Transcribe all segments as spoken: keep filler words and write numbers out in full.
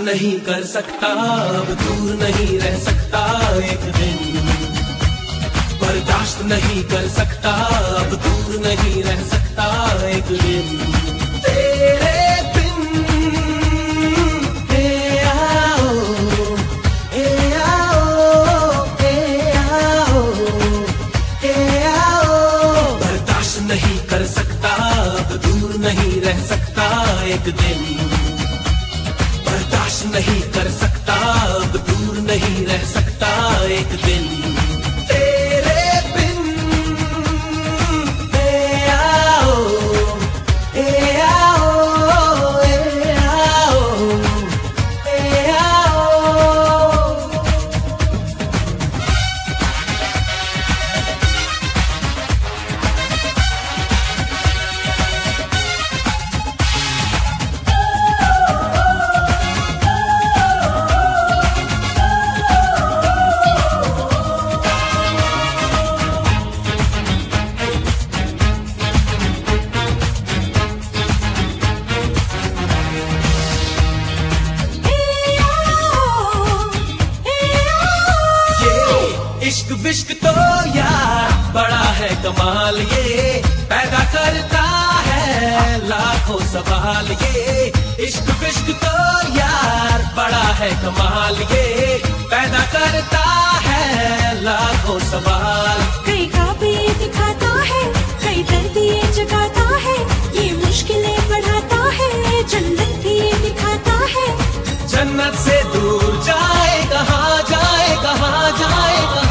नहीं कर सकता, अब दूर नहीं रह सकता एक दिन। बर्दाश्त नहीं कर सकता, अब दूर नहीं रह सकता एक दिन। तेरे बिन ए आओ, ए आओ, ए आओ, ए आओ। बर्दाश्त नहीं कर सकता, अब दूर नहीं रह सकता एक दिन। बर्दाश्त नहीं कर सकता, अब दूर नहीं रह सकता एक दिन। तेरे बिन ए आओ, ए आओ, ए आओ, ए आओ। इश्क विश्क तो यार बड़ा है कमाल, ये पैदा करता है लाखों सवाल। ये इश्क विश्क तो यार बड़ा है कमाल, ये पैदा करता है लाखों सवाल। कई ख्वाब ये दिखाता है, कई दर्द ये जगाता है, ये मुश्किलें बढ़ाता है, जन्नत भी ये दिखाता है। जन्नत से दूर जाए कहाँ जाए, कहाँ जाए कहाँ।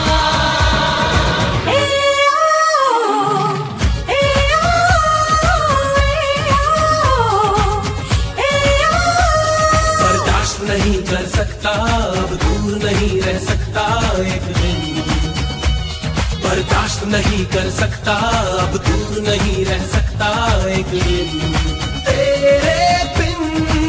नहीं कर सकता, अब दूर नहीं रह सकता एक दिन। बर्दाश्त नहीं कर सकता, अब दूर नहीं रह सकता एक दिन। तेरे बिन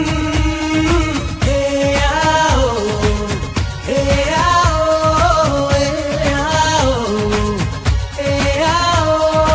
ए आओ, ए आओ, ए आओ, ए आओ।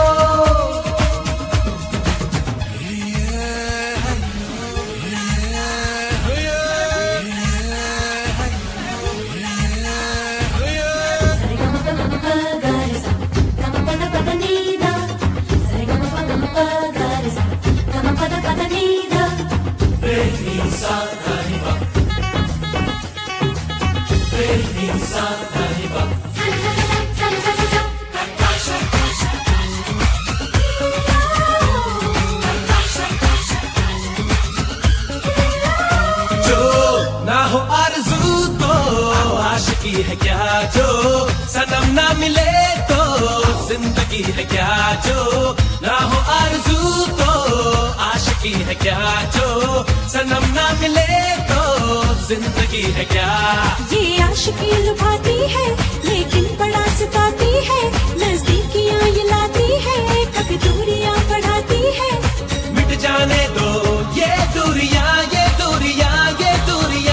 आशिकी है क्या जो सनम ना मिले तो जिंदगी है क्या, जो ना हो आरज़ू तो आशिकी है क्या, जो सनम ना मिले तो जिंदगी है क्या। ये आशिकी लुभाती है लेकिन बड़ा सताती है, नजदीकियां ये लाती है, कभी दूरियां बढ़ाती है। मिट जाने दो ये दूरियां, ये दूरियां, ये दूरियां।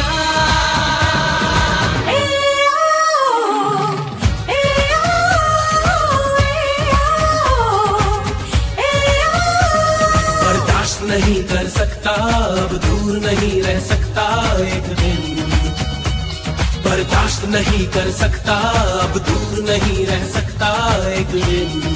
नहीं कर सकता, अब दूर नहीं रह सकता एक दिन। बर्दाश्त नहीं कर सकता, अब दूर नहीं रह सकता एक दिन।